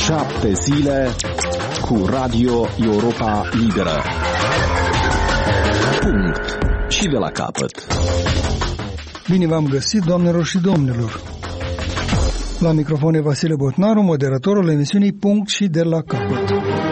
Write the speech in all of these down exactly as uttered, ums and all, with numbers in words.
Șapte zile cu Radio Europa Liberă. Punct. Și de la capăt. Bine v-am găsit, doamnelor și domnilor. La microfon e Vasile Botnaru, moderatorul emisiunii Punct și de la capăt.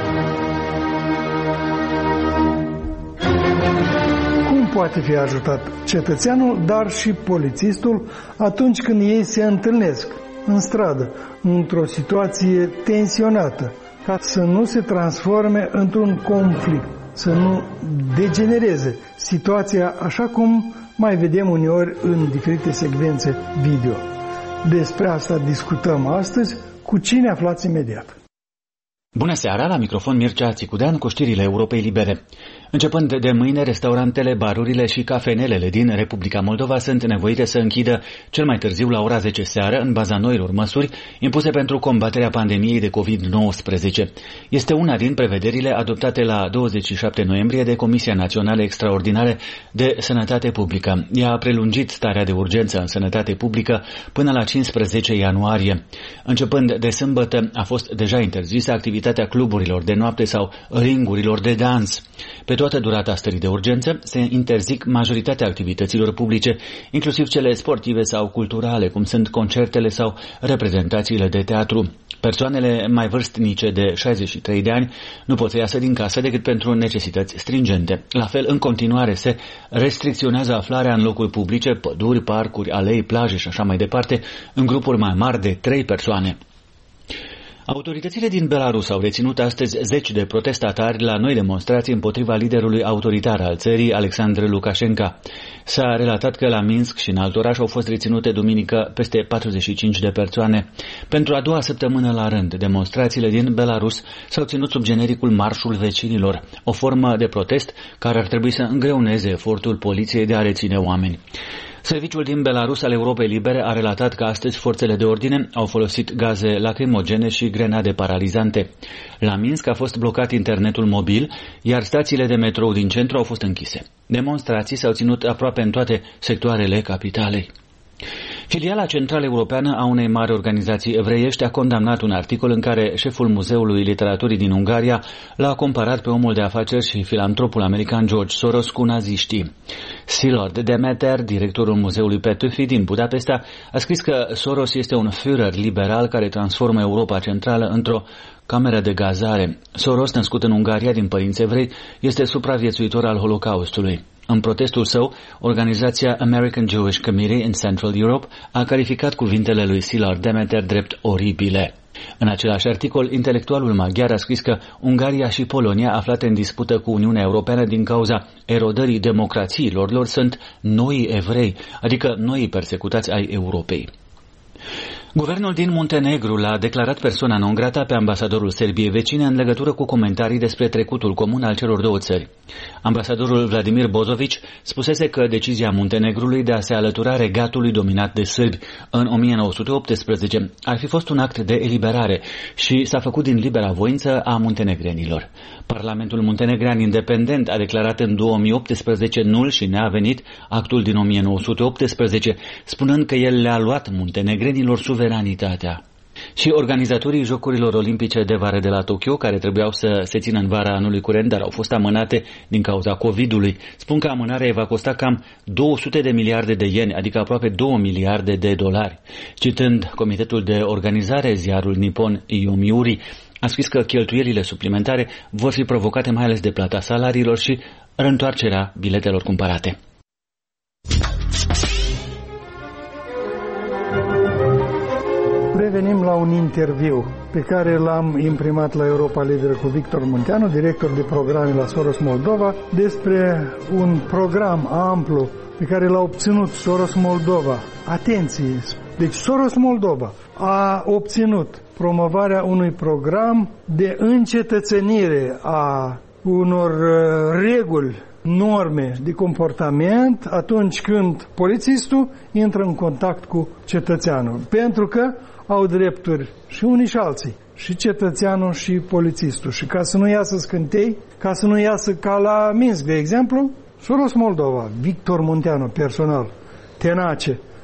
Cum poate fi ajutat cetățeanul, dar și polițistul atunci când ei se întâlnesc în stradă, într-o situație tensionată, ca să nu se transforme într-un conflict, să nu degenereze situația așa cum mai vedem uneori în diferite secvențe video. Despre asta discutăm astăzi, cu cine aflați imediat. Bună seara, la microfon Mircea Țicudean cu știrile Europei Libere. Începând de mâine, restaurantele, barurile și cafenelele din Republica Moldova sunt nevoite să închidă cel mai târziu la ora zece seară, în baza noilor măsuri impuse pentru combaterea pandemiei de covid nouăsprezece. Este una din prevederile adoptate la douăzeci și șapte noiembrie de Comisia Națională Extraordinară de Sănătate Publică. Ea a prelungit starea de urgență în sănătate publică până la cincisprezece ianuarie. Începând de sâmbătă, a fost deja interzisă activitatea cluburilor de noapte sau ringurilor de dans. Pe toată durata stării de urgență se interzic majoritatea activităților publice, inclusiv cele sportive sau culturale, cum sunt concertele sau reprezentațiile de teatru. Persoanele mai vârstnice de șaizeci și trei de ani nu pot să iasă din casă decât pentru necesități stringente. La fel, în continuare se restricționează aflarea în locuri publice, păduri, parcuri, alei, plaje și așa mai departe, în grupuri mai mari de trei persoane. Autoritățile din Belarus au reținut astăzi zeci de protestatari la noi demonstrații împotriva liderului autoritar al țării, Alexandru Lukashenko. S-a relatat că la Minsk și în alt oraș au fost reținute duminică peste patruzeci și cinci de persoane. Pentru a doua săptămână la rând, demonstrațiile din Belarus s-au ținut sub genericul Marșul Vecinilor, o formă de protest care ar trebui să îngreuneze efortul poliției de a reține oameni. Serviciul din Belarus al Europei Libere a relatat că astăzi forțele de ordine au folosit gaze lacrimogene și grenade paralizante. La Minsk a fost blocat internetul mobil, iar stațiile de metrou din centru au fost închise. Demonstrații s-au ținut aproape în toate sectoarele capitalei. Filiala Centrală Europeană a unei mari organizații evreiești a condamnat un articol în care șeful Muzeului Literaturii din Ungaria l-a comparat pe omul de afaceri și filantropul american George Soros cu naziștii. Szilard Demeter, directorul Muzeului Petőfi din Budapesta, a scris că Soros este un Führer liberal care transformă Europa Centrală într-o cameră de gazare. Soros, născut în Ungaria din părinți evrei, este supraviețuitor al Holocaustului. În protestul său, organizația American Jewish Committee in Central Europe a calificat cuvintele lui Szilard Demeter drept oribile. În același articol, intelectualul maghiar a scris că Ungaria și Polonia, aflate în dispută cu Uniunea Europeană din cauza erodării democrațiilor lor, sunt noi evrei, adică noi persecutați ai Europei. Guvernul din Muntenegru l-a declarat persoana non grata pe ambasadorul Serbiei vecine în legătură cu comentarii despre trecutul comun al celor două țări. Ambasadorul Vladimir Bozović spusese că decizia Muntenegrului de a se alătura regatului dominat de sârbi în o mie nouă sute optsprezece ar fi fost un act de eliberare și s-a făcut din libera voință a muntenegrenilor. Parlamentul muntenegrean independent a declarat în două mii optsprezece nul și neavenit actul din o mie nouă sute optsprezece, spunând că el le-a luat muntenegrenilor suveranitatea. Și organizatorii Jocurilor Olimpice de vară de la Tokyo, care trebuiau să se țină în vara anului curent, dar au fost amânate din cauza COVID-ului, spun că amânarea va costa cam două sute de miliarde de ieni, adică aproape două miliarde de dolari. Citând comitetul de organizare, ziarul Nippon Yomiuri a scris că cheltuielile suplimentare vor fi provocate mai ales de plata salariilor și reîntoarcerea biletelor cumpărate. Revenim la un interviu pe care l-am imprimat la Europa Liberă cu Victor Munteanu, director de programe la Soros Moldova, despre un program amplu pe care l-a obținut Soros Moldova. Atenție! Deci Soros Moldova a obținut promovarea unui program de încetățenire a unor reguli, norme de comportament atunci când polițistul intră în contact cu cetățeanul. Pentru că au drepturi și unii și alții, și cetățeanul și polițistul. Și ca să nu iasă scântei, ca să nu iasă ca la Minsk, de exemplu, Soros Moldova, Victor Munteanu, personal, tenace,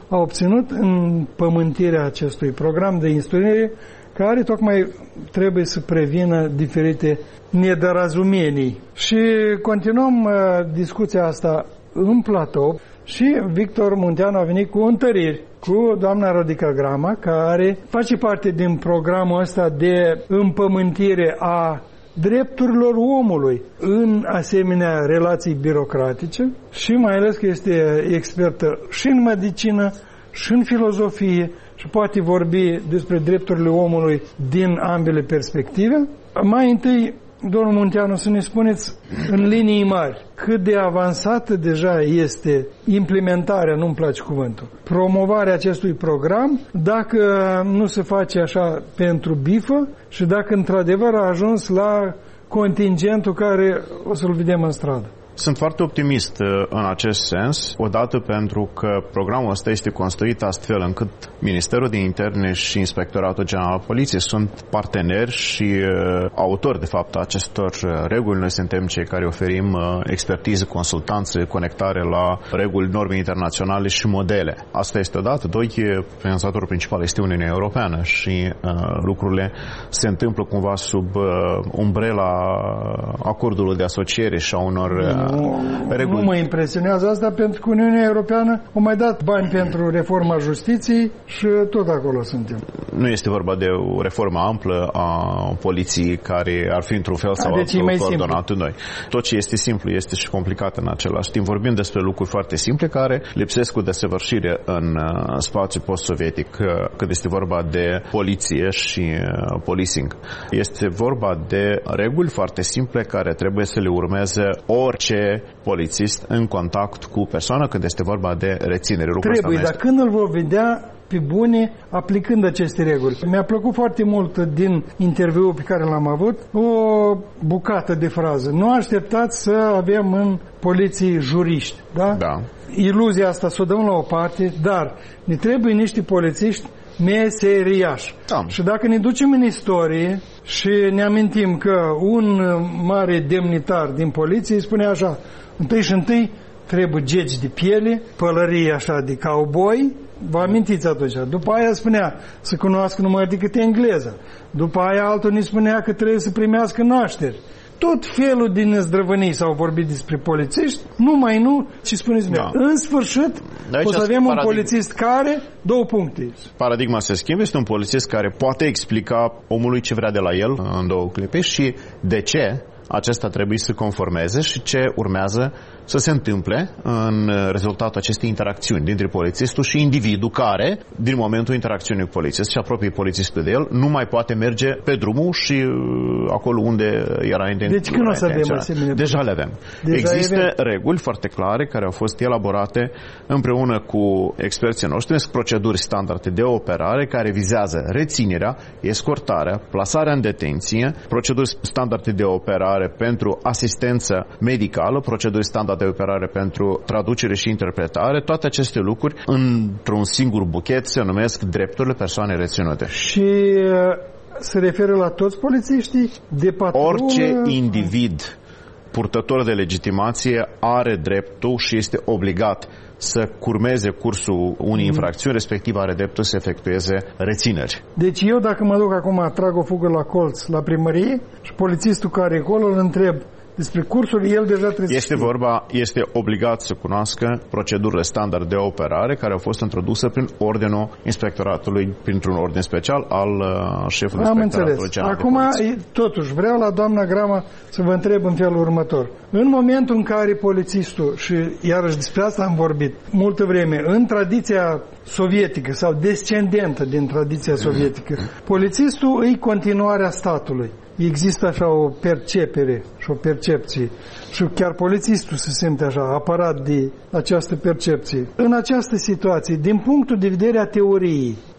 a obținut împământirea acestui program de instruire care tocmai trebuie să prevină diferite nedărazumenii. Și continuăm uh, discuția asta în platou și Victor Munteanu a venit cu întăriri cu doamna Rodica Grama, care face parte din programul ăsta de împământire a drepturilor omului în asemenea relații birocratice și mai ales că este expertă și în medicină și în filozofie și poate vorbi despre drepturile omului din ambele perspective. Mai întâi, domnul Munteanu, să ne spuneți în linii mari cât de avansată deja este implementarea, nu-mi place cuvântul, promovarea acestui program, dacă nu se face așa pentru bifă și dacă într-adevăr a ajuns la contingentul care o să-l vedem în stradă. Sunt foarte optimist în acest sens, odată pentru că programul ăsta este construit astfel încât Ministerul de Interne și Inspectoratul General al Poliției sunt parteneri și uh, autori, de fapt, acestor reguli. Noi suntem cei care oferim uh, expertiză, consultanță, conectare la reguli, norme internaționale și modele. Asta este odată. Doi, finanțatorul principal este Uniunea Europeană și uh, lucrurile se întâmplă cumva sub uh, umbrela acordului de asociere și a unor uh, Nu, reguli. nu mă impresionează asta pentru că Uniunea Europeană a mai dat bani pentru reforma justiției și tot acolo suntem. Nu este vorba de o reformă amplă a poliției care ar fi într-un fel sau deci altul coordonată noi. Tot ce este simplu este și complicat în același timp. Vorbim despre lucruri foarte simple care lipsesc cu desăvârșire în spațiul post-sovietic când este vorba de poliție și policing. Este vorba de reguli foarte simple care trebuie să le urmeze orice polițist în contact cu persoana când este vorba de reținere. Trebuie, dar când îl vor vedea pe bune aplicând aceste reguli. Mi-a plăcut foarte mult din interviul pe care l-am avut o bucată de frază. Nu așteptați să avem în poliție juriști, da? Da. Iluzia asta să o dăm la o parte, dar ne trebuie niște polițiști meseriași. Da. Și dacă ne ducem în istorie și ne amintim că un mare demnitar din poliție spune așa: întâi și întâi trebuie geci de piele, pălării așa de cowboy. Vă amintiți atunci? După aia spunea să cunoască numai decât engleza. După aia altul ne spunea că trebuie să primească nașteri. Tot felul din zdrăvănii s-au vorbit despre polițiști, numai nu, ce spuneți mie. Da. În sfârșit, o să avem un polițist care, două puncte. Paradigma se schimbă, este un polițist care poate explica omului ce vrea de la el în două clipe și de ce acesta trebuie să conformeze și ce urmează să se întâmple în rezultatul acestei interacțiuni dintre polițistul și individul care, din momentul interacțiunii cu polițist și apropie polițistul de el, nu mai poate merge pe drumul și acolo unde era intenționat. Deci când o să avem asemenea? Deja le avem. Deja Există avem. reguli foarte clare care au fost elaborate împreună cu experții noștri, sunt proceduri standarde de operare care vizează reținerea, escortarea, plasarea în detenție, proceduri standarde de operare pentru asistență medicală, proceduri standarde de operare pentru traducere și interpretare. Toate aceste lucruri într-un singur buchet se numesc drepturile persoanei reținute. Și se referă la toți polițiștii de patrulă? Orice individ purtător de legitimație are dreptul și este obligat să curmeze cursul unei mm. infracțiuni, respectiv are dreptul să efectueze rețineri. Deci eu dacă mă duc acum, trag o fugă la colț, la primărie și polițistul care e acolo îl întreb despre cursul, el deja trebuie este să vorba, este obligat să cunoască procedurile standard de operare care au fost introduse prin ordinul inspectoratului, printr-un ordin special al uh, șefului Am inspectoratului general. Acum, totuși, vreau la doamna Grama să vă întreb în felul următor. În momentul în care polițistul, și iarăși despre asta am vorbit multă vreme, în tradiția sovietică sau descendentă din tradiția sovietică, polițistul îi continuarea statului. Există așa o percepere și o percepție și chiar polițistul se simte așa apărat de această percepție. În această situație, din punctul de vedere a teoriei,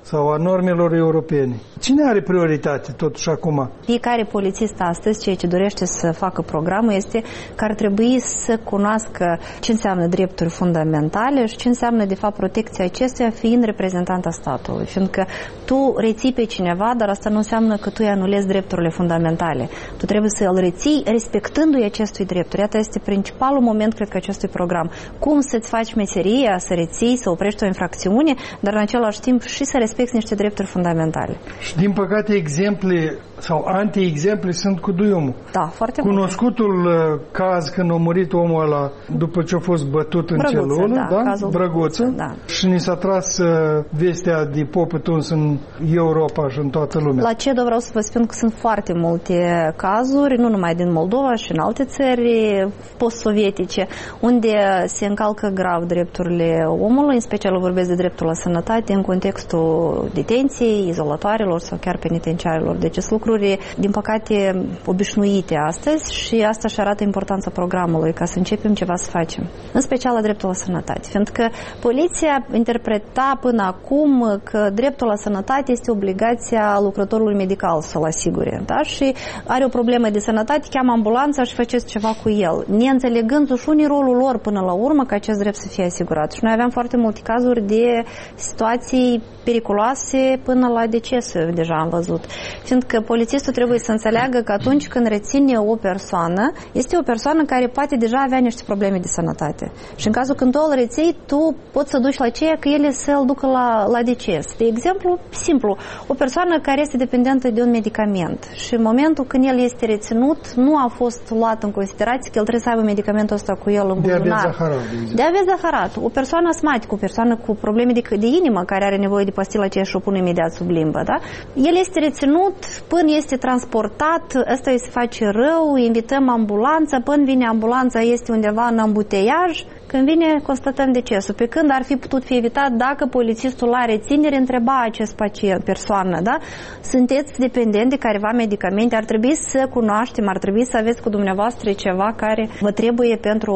sau a normelor europene. Cine are prioritate totuși acum? Fiecare polițist astăzi, ceea ce dorește să facă programul este că ar trebui să cunoască ce înseamnă drepturi fundamentale și ce înseamnă de fapt protecția acestuia fiind reprezentanta statului. Fiindcă tu reții pe cineva, dar asta nu înseamnă că tu îi anulezi drepturile fundamentale. Tu trebuie să îl reții respectându-i acestui drepturi. Iată este principalul moment, cred că, acestui program. Cum să-ți faci meseria, să reții, să oprești o infracțiune, dar în același timp și să respecti niște drepturi fundamentale. Și din păcate exemple sau anti-exemple sunt cu duiumul. Da, foarte Cunoscutul uh, caz când a murit omul ăla după ce a fost bătut în Brăguță, celulă, da, da? Brăguță, Brăguță, da. Și ni s-a tras uh, vestea de popă tuns în Europa și în toată lumea. La CEDO vreau să vă spun că sunt foarte multe cazuri, nu numai din Moldova și în alte țări post-sovietice, unde se încalcă grav drepturile omului, în special vorbesc de dreptul la sănătate în contextul detenției, izolatoarelor sau chiar penitenciarelor. Deci sunt lucruri, din păcate, obișnuite astăzi și asta și arată importanța programului, ca să începem ceva să facem. În special la dreptul la sănătate. Fiindcă poliția interpreta până acum că dreptul la sănătate este obligația lucrătorului medical să-l asigure. Da? Și are o problemă de sănătate, cheamă ambulanța și faceți ceva cu el. Neînțelegând și unii rolul lor până la urmă ca acest drept să fie asigurat. Și noi aveam foarte multe cazuri de situații periculoase până la decese, deja am văzut. Fiindcă polițistul trebuie să înțeleagă că atunci când reține o persoană, este o persoană care poate deja avea niște probleme de sănătate. Și în cazul când tu îl reții, tu poți să duci la ceea că ele să-l ducă la, la deces. De exemplu, simplu, o persoană care este dependentă de un medicament și în momentul când el este reținut, nu a fost luat în considerație că el trebuie să aibă medicamentul ăsta cu el în buzunar. Diabet zaharat, de exemplu. Diabet zaharat. O persoană asmatică, o persoană cu probleme de, de inimă, care are nevoie de pastila aceea și o pune imediat sub limbă, da? El este reținut până este transportat, ăsta îi se face rău, invităm ambulanța, până vine ambulanța, este undeva în ambuteiaj, când vine, constatăm decesul. Pe când ar fi putut fi evitat dacă polițistul la reținere întreba acest pacient, persoană, da? Sunteți dependent de careva medicamente, ar trebui să cunoaștem, ar trebui să aveți cu dumneavoastră ceva care vă trebuie pentru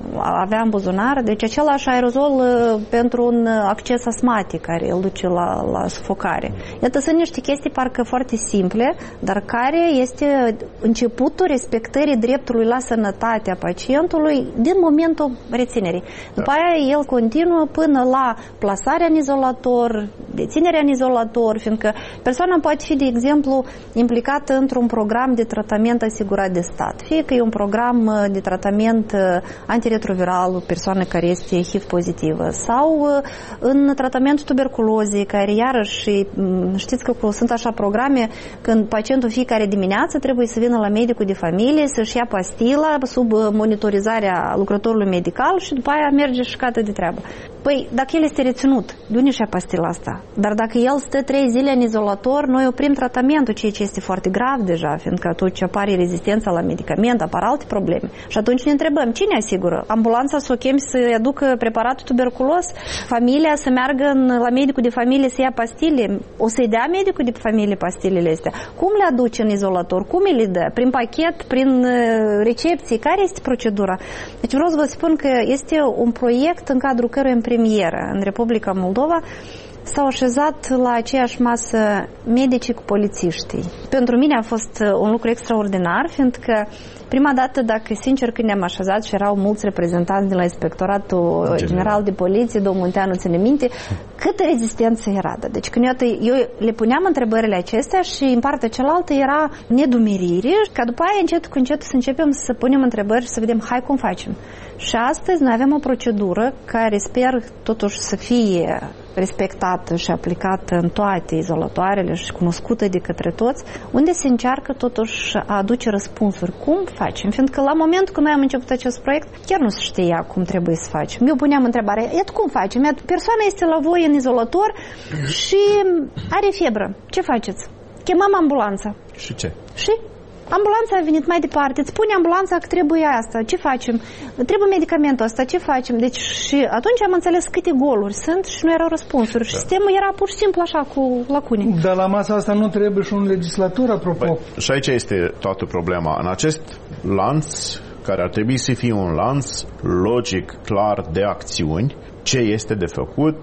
a avea în buzunar. Deci același aerozol pentru un acces asmatic care îl duce la, la sufocare. Iată, sunt niște chestii parcă foarte simple, dar care este începutul respectării dreptului la sănătatea pacientului din momentul reținerii. După aia el continuă până la plasarea în izolator, deținerea în izolator, fiindcă persoana poate fi, de exemplu, implicată într-un program de tratament asigurat de stat. Fie că e un program de tratament antiretroviral, persoană care este H I V pozitivă, sau în tratamentul tuberculozei, care iarăși, știți că sunt așa programe când pacientul fiecare dimineață trebuie să vină la medicul de familie să-și ia pastila sub monitorizarea lucrătorului medical și după aia merge și cată de treabă. Păi, dacă el este reținut, de unde și-a pastila asta? Dar dacă el stă trei zile în izolator, noi oprim tratamentul, ceea ce este foarte grav deja, fiindcă atunci apare rezistența la medicament, apar alte probleme. Și atunci ne întrebăm, cine asigură? Ambulanța să o chemi să-i aducă preparatul tuberculos? Familia să meargă în, la medicul de familie să ia pastile? O să-i dea medicul de familie pastilele astea? Cum le aduce în izolator? Cum îi le dă? Prin pachet? Prin recepție? Care este procedura? Deci vreau să vă spun că este un proiect în cadrul căruia în premieră în Republica Moldova s-au așezat la aceeași masă medicii cu polițiștii. Pentru mine a fost un lucru extraordinar, fiindcă prima dată, dacă sincer, când ne-am așezat și erau mulți reprezentanți de la Inspectoratul General, General de Poliție, domnul Munteanu ține minte, câtă rezistență era. Deci când iată, eu le puneam întrebările acestea și în partea cealaltă era nedumerire, ca după aia încet cu încet să începem să punem întrebări și să vedem, hai cum facem. Și astăzi noi avem o procedură care sper totuși să fie respectată și aplicată în toate izolatoarele și cunoscută de către toți, unde se încearcă totuși a aduce răspunsuri. Cum facem? Fiindcă la momentul când noi am început acest proiect, chiar nu se știa cum trebuie să facem. Eu puneam întrebarea, iată cum facem? Iată, persoana este la voi în izolator și are febră. Ce faceți? Chemăm ambulanța. Și ce? Și? Ambulanța a venit mai departe, îți spune ambulanța că trebuie asta, ce facem? Trebuie medicamentul ăsta, ce facem? Deci și atunci am înțeles câte goluri sunt și nu erau răspunsuri. Și sistemul era pur și simplu așa, cu lacune. Dar la masa asta nu trebuie și un legislator, apropo. Păi, și aici este toată problema. În acest lanț, care ar trebui să fie un lanț logic, clar de acțiuni, ce este de făcut,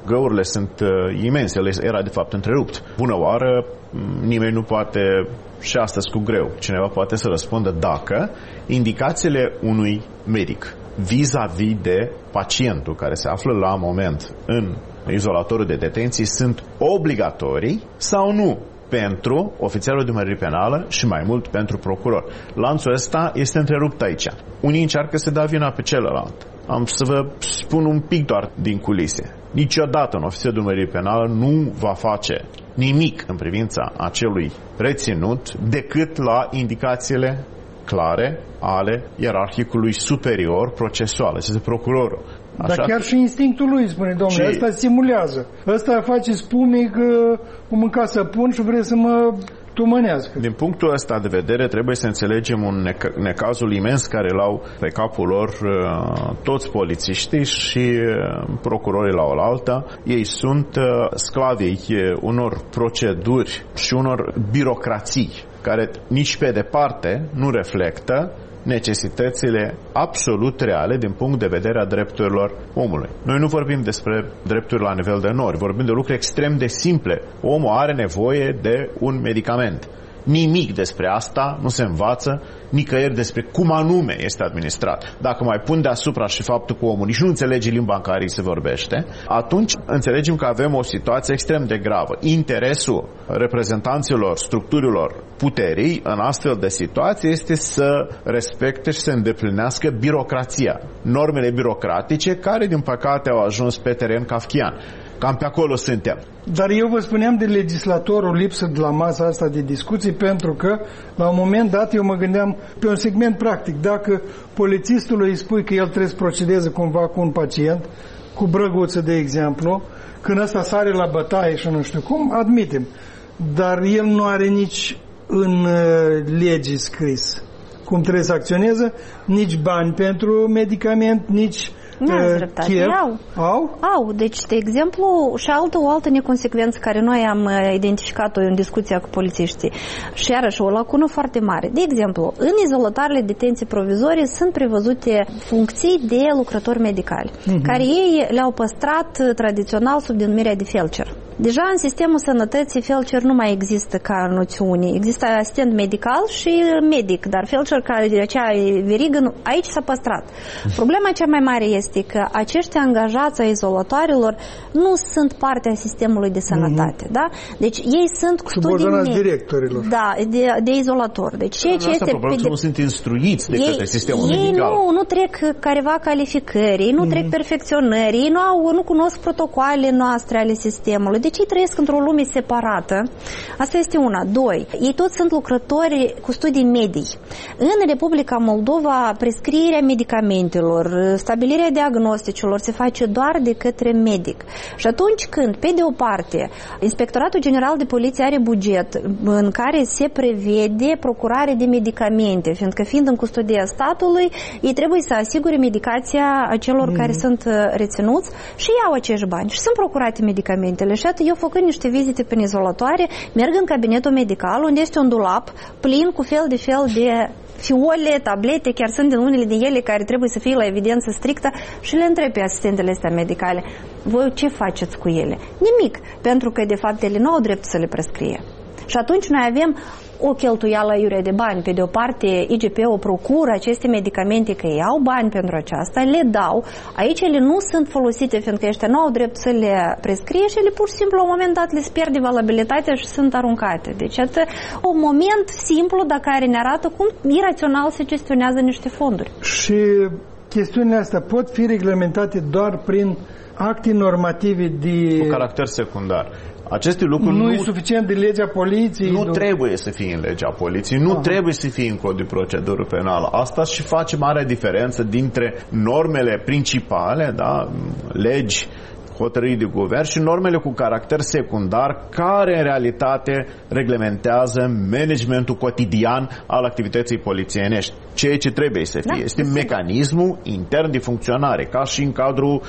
găurile sunt uh, imense, el era de fapt întrerupt. Bună oară, nimeni nu poate, și astăzi cu greu, cineva poate să răspundă dacă indicațiile unui medic vis-a-vis de pacientul care se află la moment în izolatorul de detenție sunt obligatorii sau nu pentru ofițerul de urmărire penală și mai mult pentru procuror. Lanțul ăsta este întrerupt aici. Unii încearcă să dea vina pe celălalt. Am să vă spun un pic doar din culise. Niciodată un ofițer de urmărire penală nu va face nimic în privința acelui reținut decât la indicațiile clare ale ierarhicului superior procesual, este procurorul. Așa? Dar chiar și instinctul lui spune, domnule, și... ăsta simulează. Ăsta face spumic, o mânca săpun și vrea să mă tumănească. Din punctul ăsta de vedere trebuie să înțelegem un nec- necazul imens care l-au pe capul lor uh, toți polițiștii și uh, procurorii la oaltă. Ei sunt uh, sclavii uh, unor proceduri și unor birocrații care nici pe departe nu reflectă necesitățile absolut reale din punct de vedere a drepturilor omului. Noi nu vorbim despre drepturi la nivel de nori, vorbim de lucruri extrem de simple. Omul are nevoie de un medicament. Nimic despre asta nu se învață nicăieri despre cum anume este administrat. Dacă mai pun deasupra și faptul că omul nici nu înțelege limba în care îi se vorbește, atunci înțelegem că avem o situație extrem de gravă. Interesul reprezentanților structurilor puterii în astfel de situație este să respecte și să îndeplinească birocrația, normele birocratice care din păcate au ajuns pe teren kafkian. Cam pe acolo suntem. Dar eu vă spuneam de legislatorul lipsă de la masa asta de discuții, pentru că la un moment dat eu mă gândeam pe un segment practic. Dacă polițistului îi spui că el trebuie să procedeze cumva cu un pacient, cu brăguță de exemplu, când ăsta sare la bătaie și nu știu cum, admitem. Dar el nu are nici în lege scris cum trebuie să acționeze, nici bani pentru medicament, nici chef. Au. Au? Au. Deci, de exemplu, și altă, o altă neconsecvență care noi am identificat-o în discuția cu polițiștii și iarăși o lacună foarte mare. De exemplu, în izolatoarele detenții provizorii sunt prevăzute funcții de lucrători medicali, uh-huh. care ei le-au păstrat tradițional sub denumirea de felcer. Deja în sistemul sănătății felcer nu mai există ca noțiune. Există asistent medical și medic, dar felcer care de acea verigă aici s-a păstrat. Problema cea mai mare este că acești angajați ai izolatoarelor nu sunt parte a sistemului de sănătate, mm-hmm. da? Deci ei sunt subordonați directorilor. Da, de, de izolator. Deci ceea ce este probabil că nu sunt instruiți de ei, către sistemul ei medical. Nu, nu trec careva calificări, ei nu mm-hmm. trec perfecționări, ei nu, au, nu cunosc protocoalele noastre ale sistemului. Deci ei trăiesc într-o lume separată. Asta este una. Doi, ei toți sunt lucrători cu studii medii. În Republica Moldova, prescrierea medicamentelor, stabilirea diagnosticilor se face doar de către medic. Și atunci când, pe de o parte, Inspectoratul General de Poliție are buget în care se prevede procurare de medicamente, fiindcă fiind în custodia statului, ei trebuie să asigure medicația acelor mm. care sunt reținuți și iau acești bani. Și sunt procurate medicamentele. Și atât eu făcând niște vizite prin izolatoare, merg în cabinetul medical, unde este un dulap plin cu fel de fel de fiole, tablete, chiar sunt din unele din ele care trebuie să fie la evidență strictă și le întreb pe asistentele astea medicale: voi ce faceți cu ele? Nimic, pentru că de fapt ele nu au drept să le prescrie. Și atunci noi avem o cheltuială iurea de bani. Pe de o parte, I G P-ul procură aceste medicamente, că ei au bani pentru aceasta, le dau. Aici ele nu sunt folosite, fiindcă ăștia nu au drept să le prescrie și ele pur și simplu, la un moment dat, le pierde valabilitatea și sunt aruncate. Deci, atât, un moment simplu, dar care ne arată cum irațional se gestionează niște fonduri. Și chestiunile astea pot fi reglementate doar prin acte normative de... cu caracter secundar. Aceste lucruri nu, nu e suficient de legea poliției. Nu nu trebuie să fie în legea poliției, nu Aha. trebuie să fie în cod de procedură penală. Asta și face mare diferență dintre normele principale, da, legi, hotărâri de guvern, și normele cu caracter secundar care în realitate reglementează managementul cotidian al activității polițienești. Ceea ce trebuie să fie. Da, este sigur. Mecanismul intern de funcționare, ca și în cadrul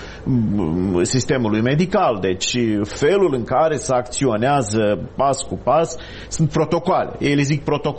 sistemului medical. Deci felul în care se acționează pas cu pas sunt protocoale. Ei le zic protocoale.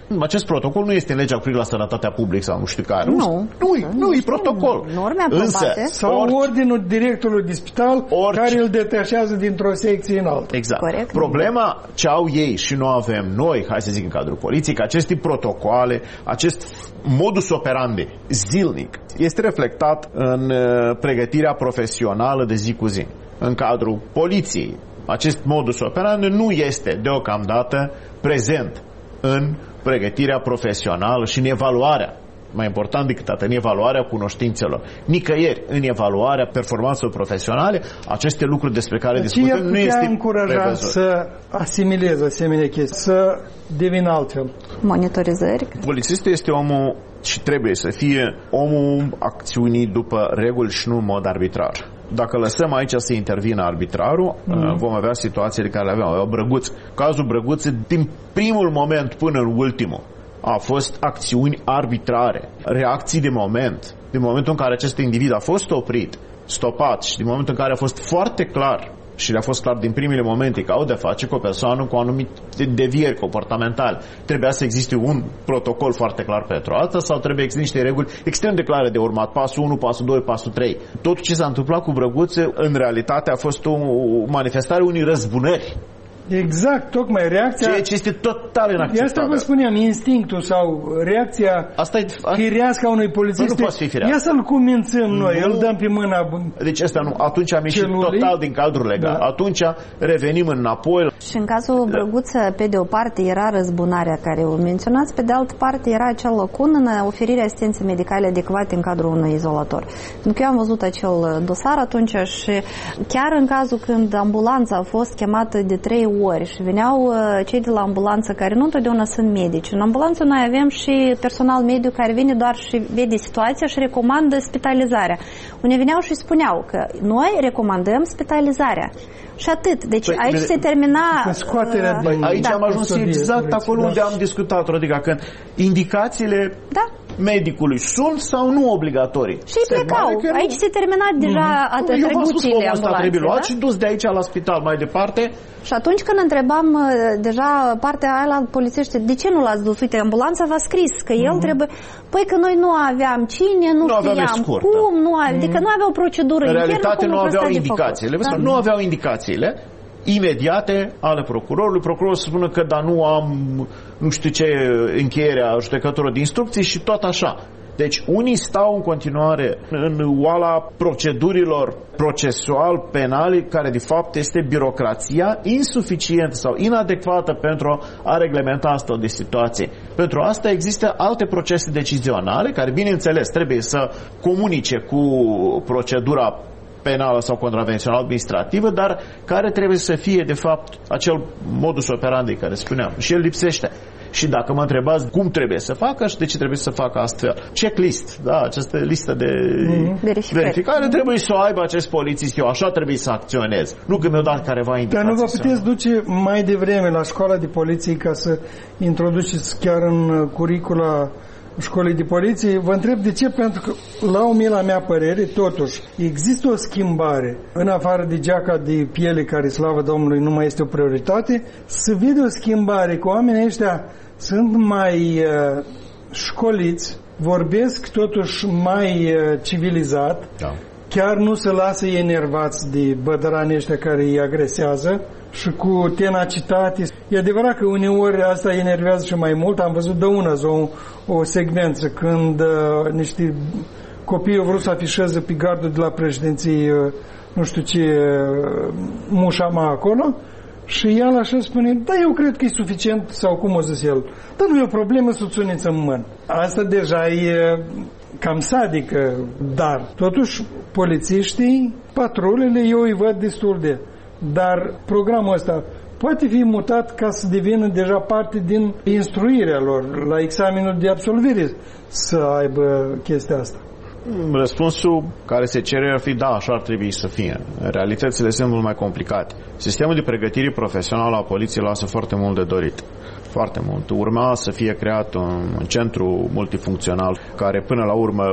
Acest protocol nu este în legea cu privire la sănătatea publică sau nu știu care. Nu. Nu, nu, nu e protocol. Norme aprobate. Sau orice, ordinul directorului de spital orice, care îl detașează dintr-o secție în alta. Exact. Corect. Problema ce au ei și nu avem noi, hai să zic în cadrul poliției, că aceste protocoale, acest modus operandi zilnic este reflectat în pregătirea profesională de zi cu zi. În cadrul poliției, acest modus operandi nu este deocamdată prezent în pregătirea profesională și în evaluarea, mai important decât atât, în evaluarea cunoștințelor. Nicăieri, în evaluarea performanțelor profesionale, aceste lucruri despre care discutăm nu este încuraja prevăzut. să asimileze asemenea chestii, să devină altfel. Monitorizări. Polițistul este omul și trebuie să fie omul acțiunii după reguli și nu în mod arbitrar. Dacă lăsăm aici să intervină arbitrarul, mm. vom avea situațiile care le aveam. Aveau Brăguț. Cazul Brăguț, din primul moment până în ultimul, a fost acțiuni arbitrare, reacții de moment. Din momentul în care acest individ a fost oprit, stopat și din momentul în care a fost foarte clar și le-a fost clar din primele momente că au de face cu o persoană cu anumite devieri comportamentale. Trebuia să existe un protocol foarte clar pentru asta sau trebuie să existe niște reguli extrem de clare de urmat. Pasul unu, pasul doi, pasul trei. Tot ce s-a întâmplat cu Brăguțe, în realitate, a fost o manifestare unei răzbunări. Exact, tocmai reacția... Ceea ce este total inacceptabil. Asta vă spuneam, instinctul sau reacția asta e, a... firească a unui polițist. Nu, nu poate fi firească. Ia să-l cumințăm noi, nu. îl dăm pe mâna... Deci asta nu, atunci am ieșit celulei. Total din cadrul legal. Da. Atunci revenim înapoi. Și în cazul Brăguță, pe de o parte era răzbunarea care o menționați, pe de altă parte era acea lacună în oferirea asistenței medicale adecvate în cadrul unui izolator. Pentru că eu am văzut acel dosar atunci și chiar în cazul când ambulanța a fost chemată de trei ori și veneau cei de la ambulanță care nu întotdeauna sunt medici. În ambulanță noi avem și personal mediu care vine doar și vede situația și recomandă spitalizarea. Unii veneau și spuneau că noi recomandăm spitalizarea. Și atât. Deci păi, aici se termina... Scoaterea uh, aici da. am ajuns exact acolo unde am discutat, Rodica, că indicațiile da. medicului sunt sau nu obligatorii. Și îi plecau. Aici se termina deja mm-hmm. atribuțiile ambulanței. Da? Și dus de aici la spital mai departe. Și atunci când întrebam deja partea aia la polițiști, de ce nu l-ați dus? Uite, ambulanța v-a scris că el mm-hmm. trebuie... Păi că noi nu aveam cine, nu, nu știam cum, nu aveam... Adică nu aveau procedură. În realitate nu aveau indicațiile. Da? Nu aveau indicațiile imediate ale procurorului. Procurorul să spună că dar nu am nu știu ce încheiere a judecătorului de instrucții și tot așa. Deci unii stau în continuare în oala procedurilor procesual-penale, care de fapt este birocrația insuficientă sau inadecvată pentru a reglementa astfel de situații. Pentru asta există alte procese decizionale care, bineînțeles, trebuie să comunice cu procedura penală sau contravențională administrativă, dar care trebuie să fie, de fapt, acel modus operandi care spuneam. Și el lipsește. Și dacă mă întrebați cum trebuie să facă și de ce trebuie să facă astfel, checklist, da, această listă de mm-hmm. verificare, trebuie să o aibă acest polițist, eu așa trebuie să acționez. Nu că mi-o dat careva indicații. Dar nu vă puteți duce mai devreme la școala de poliție ca să introduceți chiar în curicula școlii de poliție? Vă întreb de ce, pentru că la umila mea părere, totuși, există o schimbare, în afară de geaca de piele, care, slavă Domnului, nu mai este o prioritate, să vede o schimbare, că oamenii ăștia sunt mai uh, școliți, vorbesc totuși mai uh, civilizat, da. Chiar nu se lasă enervați de bădăranii ăștia care îi agresează și cu tenacitate. E adevărat că uneori asta enervează și mai mult. Am văzut de una o, o secvență când uh, niște copii au vrut să afișeze pe gardul de la președinție uh, nu știu ce uh, mușama acolo și el așa spune, da, eu cred că e suficient, sau cum o zis el, dar nu e o problemă să țuneți în mână. Asta deja e cam sadică, dar totuși polițiștii, patrulele, eu îi văd destul de... Dar programul ăsta poate fi mutat ca să devină deja parte din instruirea lor la examenul de absolvire, să aibă chestia asta. Răspunsul care se cere ar fi da, așa ar trebui să fie. Realitățile sunt mult mai complicate. Sistemul de pregătire profesională a poliției lasă foarte mult de dorit. Foarte mult. Urma să fie creat un, un centru multifuncțional care până la urmă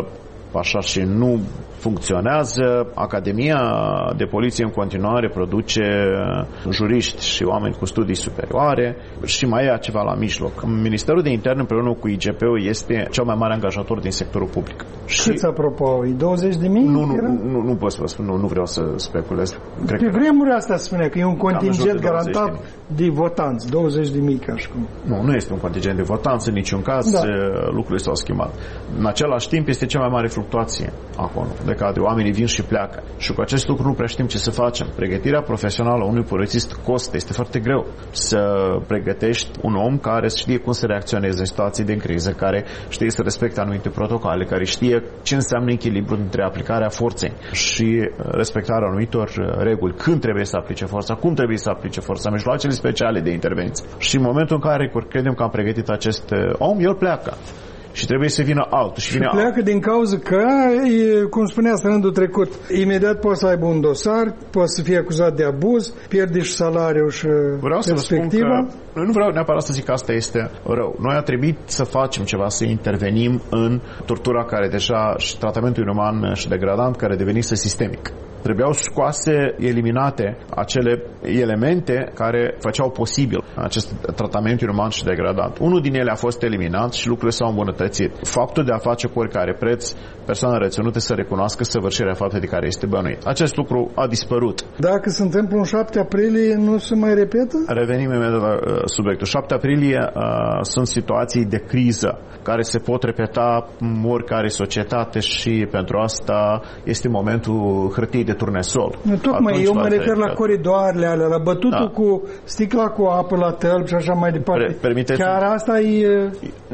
așa și nu funcționează. Academia de Poliție în continuare produce juriști și oameni cu studii superioare și mai e ceva la mijloc. Ministerul de Interne împreună cu I G P-ul este cel mai mare angajator din sectorul public. Câți apropo? E douăzeci de mii? Nu, nu, nu, nu pot să vă spun, nu, nu vreau să speculez. Cred Pe vremuri asta spune că e un contingent garantat de, de votanți, douăzeci de mii ca și cum. Nu, nu este un contingent de votanți, în niciun caz, da. Lucrurile s-au schimbat. În același timp este cea mai mare fluctuație acolo, de cadre. Oamenii vin și pleacă. Și cu acest lucru nu prea știm ce să facem. Pregătirea profesională a unui polițist costă, este foarte greu să pregătești un om care știe cum să reacționeze în situații de criză, care știe să respecte anumite protocole, care știe ce înseamnă echilibru între aplicarea forței și respectarea anumitor reguli, când trebuie să aplice forța, cum trebuie să aplice forța, mijloacele speciale de intervenție. Și în momentul în care credem că am pregătit acest om, el pleacă. Și trebuie să vină altul. Și, și vine pleacă alt. Din cauza că, cum spunea rândul trecut, imediat poate să aibă un dosar, poate să fie acuzat de abuz, pierde și salariul și vreau perspectiva. Să că, nu vreau neapărat să zic că asta este rău. Noi a trebuit să facem ceva, să intervenim în tortura care deja și tratamentul inuman și degradant care devenise sistemic. Trebuiau scoase, eliminate acele elemente care făceau posibil acest tratament inuman și degradant. Unul din ele a fost eliminat și lucrurile s-au îmbunătățit. Faptul de a face cu oricare preț persoana reținută să recunoască săvârșirea faptei de care este bănuit. Acest lucru a dispărut. Dacă se întâmplă în șapte aprilie, nu se mai repetă? Revenim imediat la uh, subiectul. șapte aprilie uh, sunt situații de criză care se pot repeta în oricare societate și pentru asta este momentul hârtiei de turnesol. Nu, tocmai eu mă refer la coridoarele alea, la bătutul da. Cu sticla cu apă la tălpi și așa mai departe. Permiteți Chiar asta e...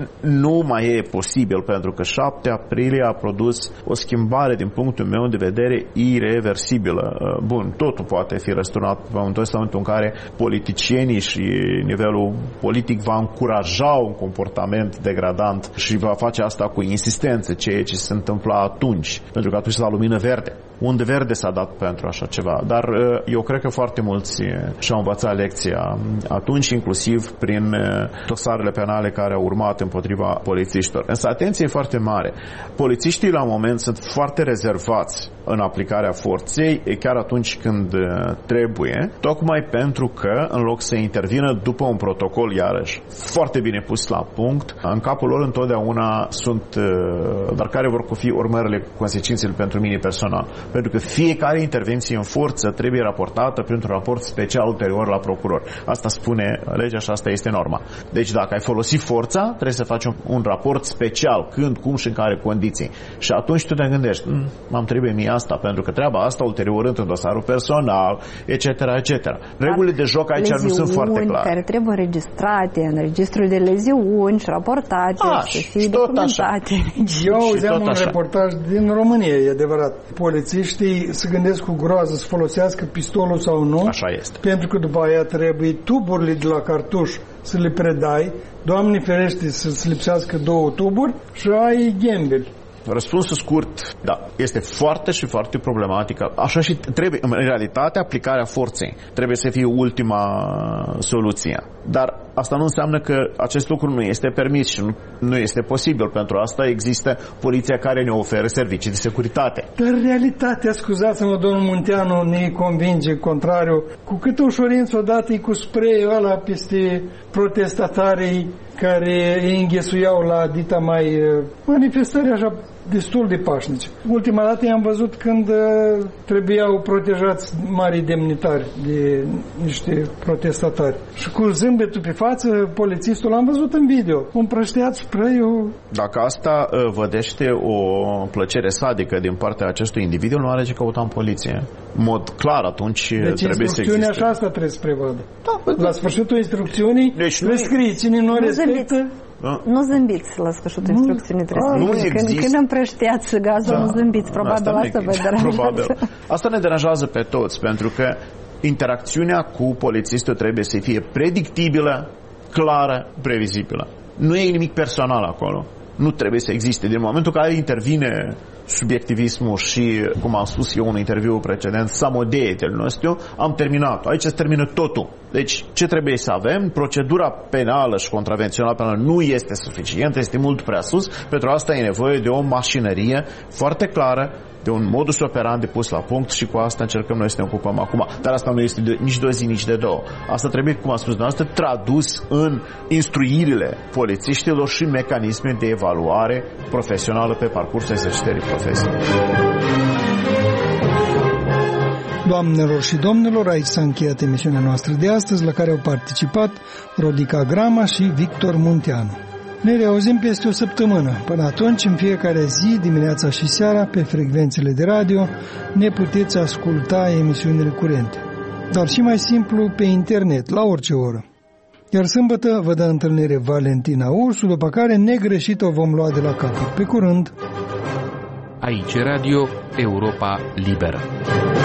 Nu mai e posibil, pentru că șapte aprilie a produs o schimbare din punctul meu de vedere ireversibilă. Bun, totul poate fi răsturnat în momentul în care politicienii și nivelul politic va încuraja un comportament degradant și va face asta cu insistență, ceea ce se întâmpla atunci, pentru că atunci s-a lumină verde. Unde verde s-a dat pentru așa ceva. Dar eu cred că foarte mulți și-au învățat lecția atunci, inclusiv prin dosarele penale care au urmat împotriva polițiștilor. Însă atenție e foarte mare. Polițiștii la un moment sunt foarte rezervați în aplicarea forței, chiar atunci când trebuie, tocmai pentru că în loc să intervină după un protocol, iarăși, foarte bine pus la punct, în capul lor întotdeauna sunt, dar care vor fi urmările, consecințele pentru mine personal. Pentru că fiecare intervenție în forță trebuie raportată printr-un raport special ulterior la procuror. Asta spune legea și asta este norma. Deci dacă ai folosit forța, trebuie să faci un, un raport special, când, cum și în care condiții. Și atunci tu te gândești, m-am trebuie mie asta, pentru că treaba asta ulterior în dosarul personal, et cetera, et cetera. Regulile de joc aici nu sunt foarte clare. Care trebuie înregistrate în registrul de leziuni și raportate, A, să fie documentate. Eu auzeam un așa. reportaj din România, e adevărat. Polițiștii se gândesc cu groază să folosească pistolul sau nu. Așa este. Pentru că după aia trebuie tuburile de la cartuș să le predai, Doamne ferește să-ți lipsească două tuburi și ai ghembeli. Răspunsul scurt, da, este foarte și foarte problematică. Așa și trebuie, în realitate, aplicarea forței trebuie să fie ultima soluție. Dar asta nu înseamnă că acest lucru nu este permis și nu, nu este posibil. Pentru asta există poliția care ne oferă servicii de securitate. Dar realitatea, scuzați-mă, domnul Munteanu, ne convinge contrariu. Cu câtă ușurință odată e cu spray-ul ăla peste protestatarii care îi înghesuiau la dita mai manifestări așa destul de pașnice. Ultima dată i-am văzut când uh, trebuiau protejați mari demnitari de niște protestatari. Și cu zâmbetul pe față, polițistul l-am văzut în video. Împrășteat spray-ul. Dacă asta uh, vădește o plăcere sadică din partea acestui individ, nu are ce căuta în poliție. În mod clar, atunci deci trebuie să existe. Așa asta trebuie să prevadă. Da, la sfârșitul instrucțiunii deci le scrie, cine nu respectă. Da. Nu zâmbiți la sfârșitul instrucțiunii, trebuie să când, când împrășteați gazul, da. Nu zâmbiți. Probabil asta, asta vă deranjează. Probabil. Asta ne deranjează pe toți, pentru că interacțiunea cu polițistul trebuie să fie predictibilă, clară, previzibilă. Nu e nimic personal acolo. Nu trebuie să existe. Din momentul în care intervine subiectivismul și, cum am spus eu în interviul precedent, samodeietele nostru, am terminat. Aici se termină totul. Deci, ce trebuie să avem? Procedura penală și contravențională penală nu este suficientă, este mult prea sus. Pentru asta e nevoie de o mașinărie foarte clară, de un modus operandi pus la punct și cu asta încercăm noi să ne ocupăm acum. Dar asta nu este de, nici de o zi, nici de două. Asta trebuie, cum a spus dumneavoastră, tradus în instruirile polițiștilor și mecanisme de evaluare profesională pe parcursul exercitării profesiei. Doamnelor și domnilor, aici s-a încheiat emisiunea noastră de astăzi, la care au participat Rodica Grama și Victor Munteanu. Ne reauzim peste o săptămână. Până atunci, în fiecare zi, dimineața și seara, pe frecvențele de radio, ne puteți asculta emisiunile curente. Dar și mai simplu, pe internet, la orice oră. Iar sâmbătă vă dă întâlnire Valentina Ursu, după care negreșit o vom lua de la capăt. Pe curând! Aici Radio Europa Liberă.